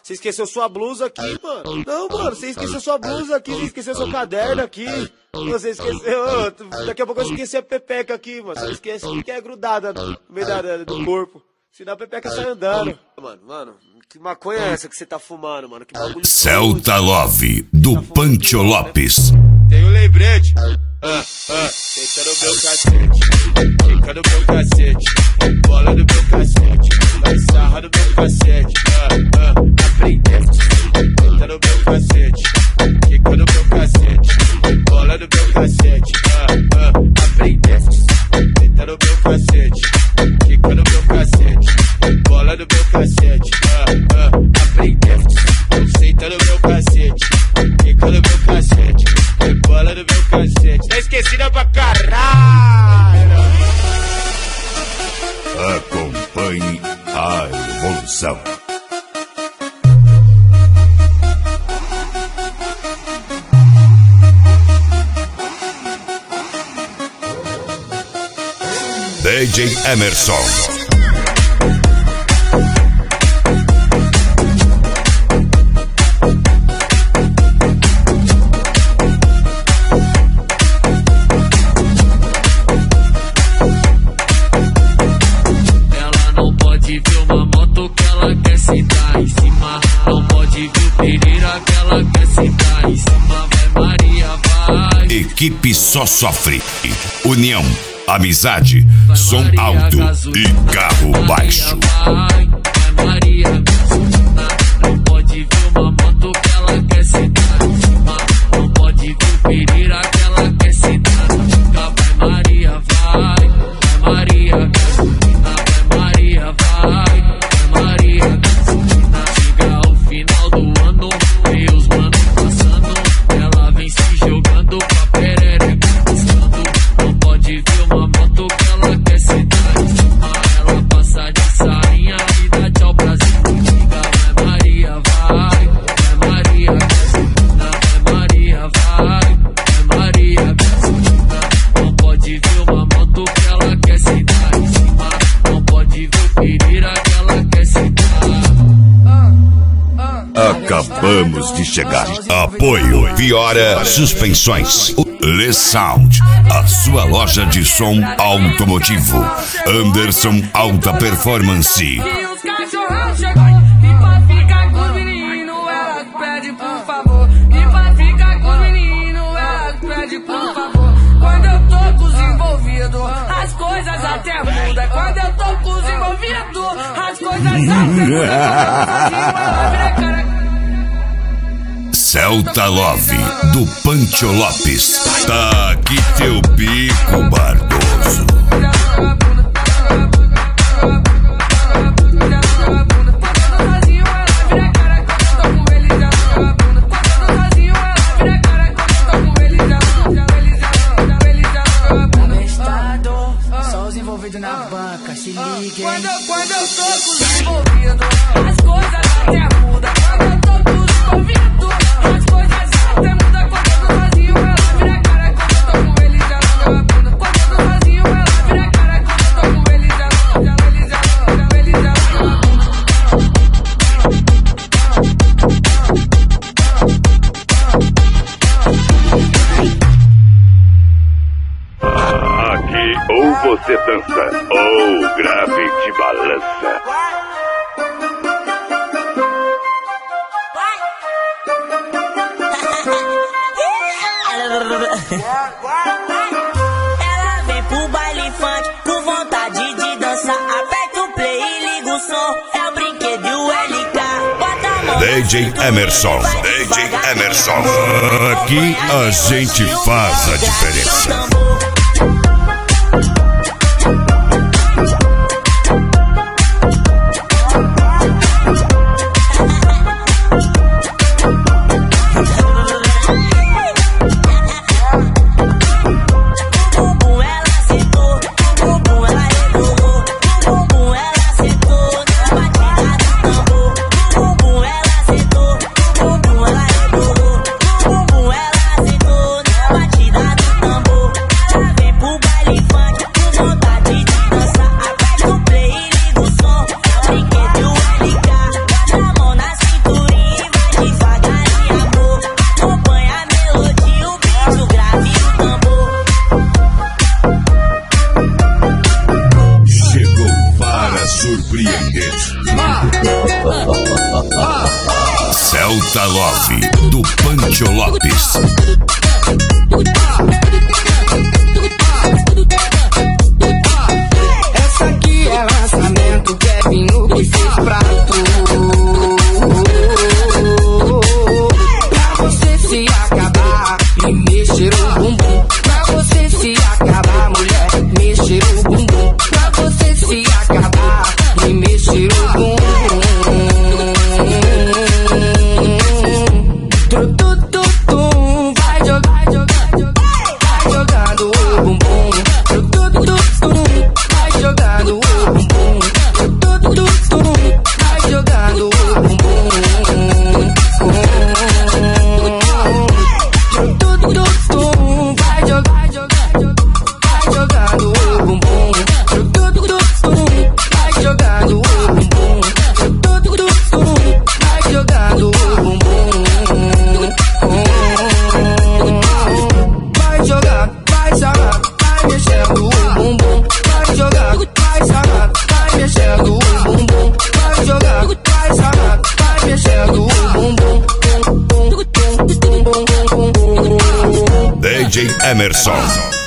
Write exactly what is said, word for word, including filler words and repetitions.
Você esqueceu sua blusa aqui, mano. Não, mano, você esqueceu sua blusa aqui, você esqueceu seu caderno aqui. Você esqueceu... Oh, daqui a pouco eu esqueci a pepeca aqui, mano. Você esquece que é grudada no meio da, do corpo. Senão a pepeca sai andando. Mano, mano, que maconha é essa que você tá fumando, mano? Que bagulho... Celta Love, do Pancho Lopes. Tem um lembrete. Ah, ah, senta no meu cacete, fica no meu cacete, bola no meu cacete, vai sarra no meu cacete. Ah, ah, aprendeste. Senta no meu cacete, fica no meu cacete, bola no meu cacete. Ah, ah, aprendeste. Senta no meu cacete, fica no meu cacete, bola no meu cacete. Ah, ah, aprendeste. Senta no meu cacete, fica no meu cacete, bola no meu cacete. Tá esquecida pra caralho. Acompanhe a evolução. D J Emerson. Equipe só sofre. União, amizade, som alto e carro baixo. Vai Maria, não pode ver uma moto que ela quer sentar em cima. Não pode ver o Pereira que ela quer sentar na boca. Vai Maria, vai, vai Maria, gasolina. Vai Maria, vai, vai Maria, gasolina. Chega ao final do ano, vê os manos passando. Ela vem se jogando pra perereca piscando. Não pode ver uma moto que ela quer sentar em cima. Ela passa de sainha e dá tchau pra Zica. Vai Maria, vai, vai Maria, gasolina. Vai Maria, vai, vai Maria, gasolina. Não pode ver uma moto que ela quer sentar em cima. Não pode ver o Pereira que ela quer sentar. Acabamos de chegar. Apoio Piora Suspensões. Le Sound, a sua loja de som automotivo. Anderson Alta Performance. E os cachorrão chegou. E pra ficar com os meninos, ela pede por favor. E pra ficar com os meninos, ela pede por favor. Quando eu tô com os envolvidos, as coisas até mudam. Quando eu tô com os envolvidos, as coisas até mudam. Celta Love, do Pancho Lopes. Tá aqui teu bico, Bardoso. Só os envolvidos na banca, se liguem. Quando, quando eu tô com os envolvidos, as coisas até mudam. Quando eu tô com os envolvidos, as coisas até mudam. Quando eu tô sozinho, ela vira a cara. Quando eu tô com ele, já joga a bunda. Quando eu tô sozinho, ela vira a cara. Quando eu tô com ele, já joga a bunda. Ele já joga, ele já joga Aqui ou você dança ou o grave te balança. Ela vem pro baile funk com vontade de dançar. Aperta o play e liga o som. É o brinquedo e o L K. Bota a mão D J Emerson, D J Emerson. Aqui a gente faz a diferença. Ela Celta Love, do Pancho Lopes. Essa aqui é lançamento, Kevin o que fez pra tu. Pra você se acabar e mexer o bumbum. Pra você se acabar, mulher, mexer o bumbum. Pra você se acabar e mexer o bumbum. Tru, tu, tu, tu, vai jogar, jogar, vai jogando o bumbum. Tru, tu, tu, tu, vai jogando o bumbum. Tru, tu, tu, tu, vai jogando o bumbum. Tru, tu, tu, tu, vai jogar, jogar, vai jogando o bumbum. Tru, tu, tu, tu, vai jogando o bumbum. Tru, tu, tu, tu, vai jogando o bumbum. Vai jogar, vai sarar, vai mexendo o bumbum. Vai jogar, vai sarar, vai mexendo o bumbum. Vai jogar, vai sarar, vai mexendo o bumbum. D J Emerson.